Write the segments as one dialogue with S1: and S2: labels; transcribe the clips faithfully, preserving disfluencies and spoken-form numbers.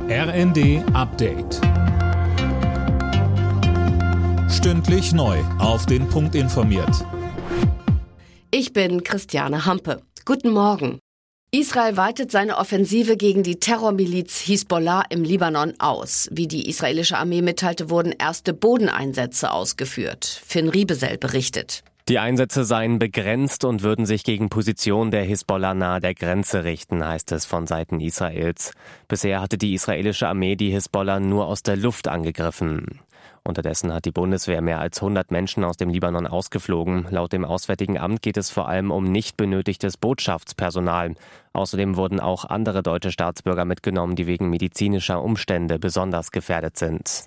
S1: R N D Update. Stündlich neu auf den Punkt informiert.
S2: Ich bin Christiane Hampe. Guten Morgen. Israel weitet seine Offensive gegen die Terrormiliz Hisbollah im Libanon aus. Wie die israelische Armee mitteilte, wurden erste Bodeneinsätze ausgeführt. Finn Riebesell berichtet.
S3: Die Einsätze seien begrenzt und würden sich gegen Positionen der Hisbollah nahe der Grenze richten, heißt es von Seiten Israels. Bisher hatte die israelische Armee die Hisbollah nur aus der Luft angegriffen. Unterdessen hat die Bundeswehr mehr als hundert Menschen aus dem Libanon ausgeflogen. Laut dem Auswärtigen Amt geht es vor allem um nicht benötigtes Botschaftspersonal. Außerdem wurden auch andere deutsche Staatsbürger mitgenommen, die wegen medizinischer Umstände besonders gefährdet sind.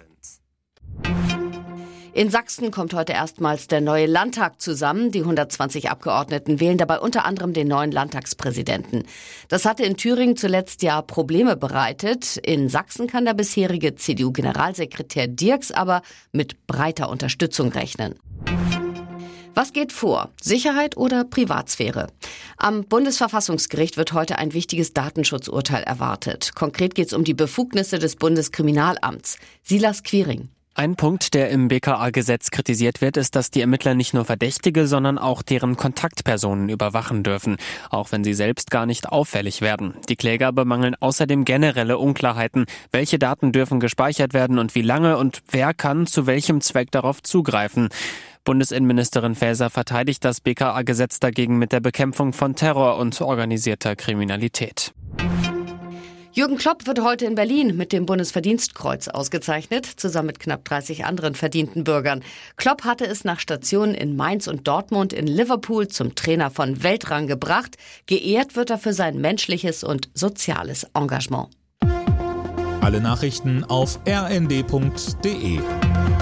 S2: In Sachsen kommt heute erstmals der neue Landtag zusammen. Die hundertzwanzig Abgeordneten wählen dabei unter anderem den neuen Landtagspräsidenten. Das hatte in Thüringen zuletzt ja Probleme bereitet. In Sachsen kann der bisherige C D U-Generalsekretär Dirks aber mit breiter Unterstützung rechnen. Was geht vor? Sicherheit oder Privatsphäre? Am Bundesverfassungsgericht wird heute ein wichtiges Datenschutzurteil erwartet. Konkret geht es um die Befugnisse des Bundeskriminalamts. Silas Quiring.
S4: Ein Punkt, der im B K A-Gesetz kritisiert wird, ist, dass die Ermittler nicht nur Verdächtige, sondern auch deren Kontaktpersonen überwachen dürfen, auch wenn sie selbst gar nicht auffällig werden. Die Kläger bemangeln außerdem generelle Unklarheiten, welche Daten dürfen gespeichert werden und wie lange und wer kann zu welchem Zweck darauf zugreifen. Bundesinnenministerin Faeser verteidigt das B K A-Gesetz dagegen mit der Bekämpfung von Terror und organisierter Kriminalität.
S2: Jürgen Klopp wird heute in Berlin mit dem Bundesverdienstkreuz ausgezeichnet, zusammen mit knapp dreißig anderen verdienten Bürgern. Klopp hatte es nach Stationen in Mainz und Dortmund in Liverpool zum Trainer von Weltrang gebracht. Geehrt wird er für sein menschliches und soziales Engagement.
S1: Alle Nachrichten auf r n d punkt d e.